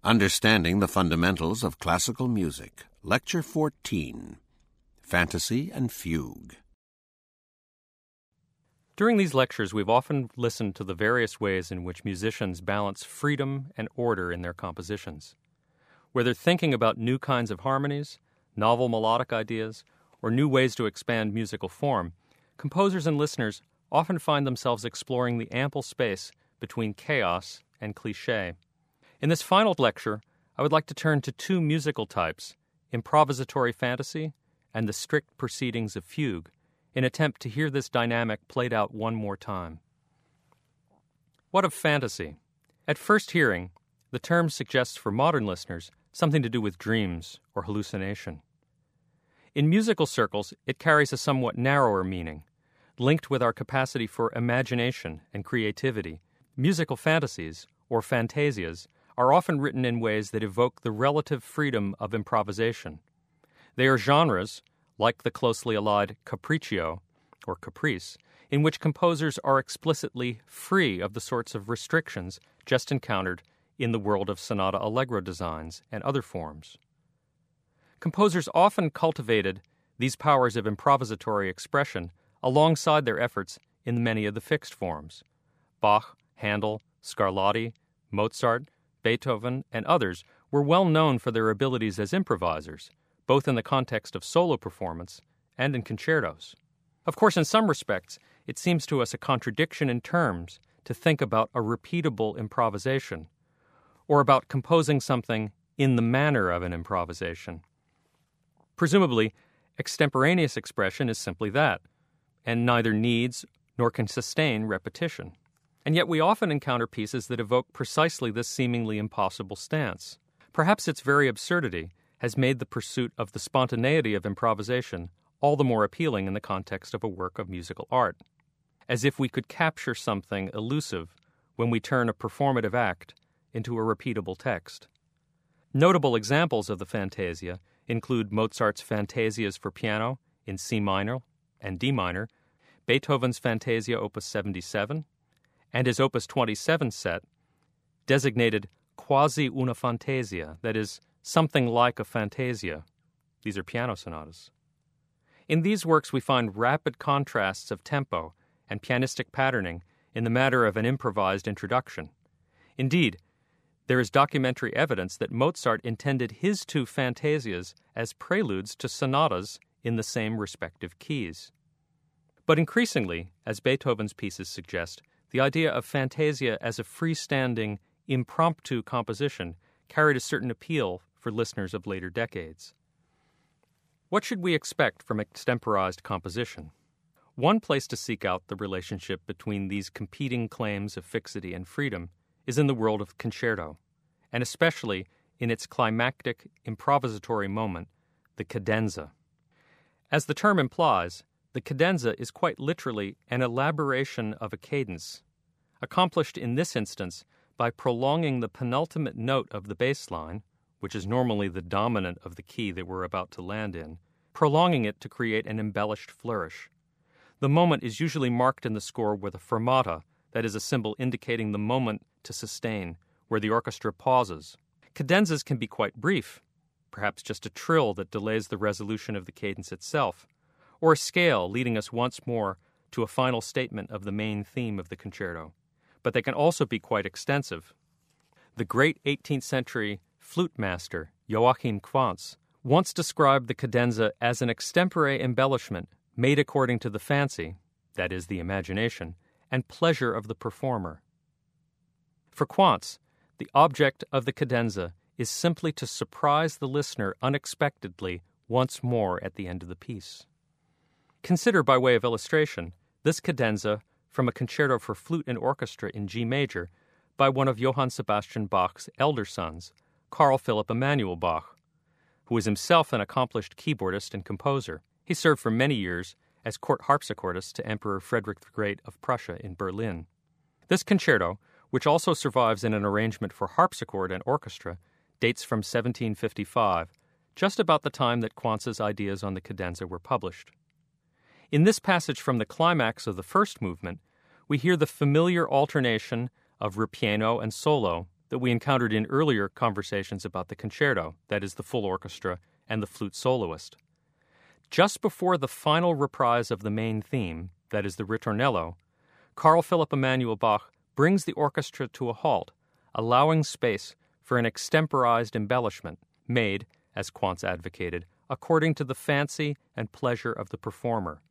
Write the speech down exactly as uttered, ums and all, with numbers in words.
Understanding the Fundamentals of Classical Music, Lecture fourteen, Fantasy and Fugue. During these lectures, we've often listened to the various ways in which musicians balance freedom and order in their compositions. Whether thinking about new kinds of harmonies, novel melodic ideas, or new ways to expand musical form, composers and listeners often find themselves exploring the ample space between chaos and cliché. In this final lecture, I would like to turn to two musical types, improvisatory fantasy and the strict proceedings of fugue, in an attempt to hear this dynamic played out one more time. What of fantasy? At first hearing, the term suggests for modern listeners something to do with dreams or hallucination. In musical circles, it carries a somewhat narrower meaning. Linked with our capacity for imagination and creativity, musical fantasies, or fantasias, are often written in ways that evoke the relative freedom of improvisation. They are genres, like the closely allied capriccio, or caprice, in which composers are explicitly free of the sorts of restrictions just encountered in the world of sonata allegro designs and other forms. Composers often cultivated these powers of improvisatory expression alongside their efforts in many of the fixed forms. Bach, Handel, Scarlatti, Mozart, Beethoven, and others were well known for their abilities as improvisers, both in the context of solo performance and in concertos. Of course, in some respects, it seems to us a contradiction in terms to think about a repeatable improvisation, or about composing something in the manner of an improvisation. Presumably, extemporaneous expression is simply that, and neither needs nor can sustain repetition. And yet we often encounter pieces that evoke precisely this seemingly impossible stance. Perhaps its very absurdity has made the pursuit of the spontaneity of improvisation all the more appealing in the context of a work of musical art. As if we could capture something elusive when we turn a performative act into a repeatable text. Notable examples of the fantasia include Mozart's Fantasias for piano in C minor and D minor, Beethoven's Fantasia Opus seventy-seven, and his Opus twenty-seven set, designated quasi una fantasia, that is, something like a fantasia. These are piano sonatas. In these works we find rapid contrasts of tempo and pianistic patterning in the matter of an improvised introduction. Indeed, there is documentary evidence that Mozart intended his two fantasias as preludes to sonatas in the same respective keys. But increasingly, as Beethoven's pieces suggest, the idea of fantasia as a freestanding, impromptu composition carried a certain appeal for listeners of later decades. What should we expect from extemporized composition? One place to seek out the relationship between these competing claims of fixity and freedom is in the world of concerto, and especially in its climactic improvisatory moment, the cadenza. As the term implies, the cadenza is quite literally an elaboration of a cadence, accomplished in this instance by prolonging the penultimate note of the bass line, which is normally the dominant of the key that we're about to land in, prolonging it to create an embellished flourish. The moment is usually marked in the score with a fermata, that is a symbol indicating the moment to sustain, where the orchestra pauses. Cadenzas can be quite brief, perhaps just a trill that delays the resolution of the cadence itself, or a scale leading us once more to a final statement of the main theme of the concerto. But they can also be quite extensive. The great eighteenth century flute master, Joachim Quantz, once described the cadenza as an extempore embellishment made according to the fancy, that is, the imagination, and pleasure of the performer. For Quantz, the object of the cadenza is simply to surprise the listener unexpectedly once more at the end of the piece. Consider, by way of illustration, this cadenza from a concerto for flute and orchestra in G major by one of Johann Sebastian Bach's elder sons, Carl Philipp Emanuel Bach, who was himself an accomplished keyboardist and composer. He served for many years as court harpsichordist to Emperor Frederick the Great of Prussia in Berlin. This concerto, which also survives in an arrangement for harpsichord and orchestra, dates from seventeen fifty-five, just about the time that Quantz's ideas on the cadenza were published. In this passage from the climax of the first movement, we hear the familiar alternation of ripieno and solo that we encountered in earlier conversations about the concerto, that is, the full orchestra and the flute soloist. Just before the final reprise of the main theme, that is, the ritornello, Carl Philipp Emanuel Bach brings the orchestra to a halt, allowing space for an extemporized embellishment made, as Quantz advocated, according to the fancy and pleasure of the performer.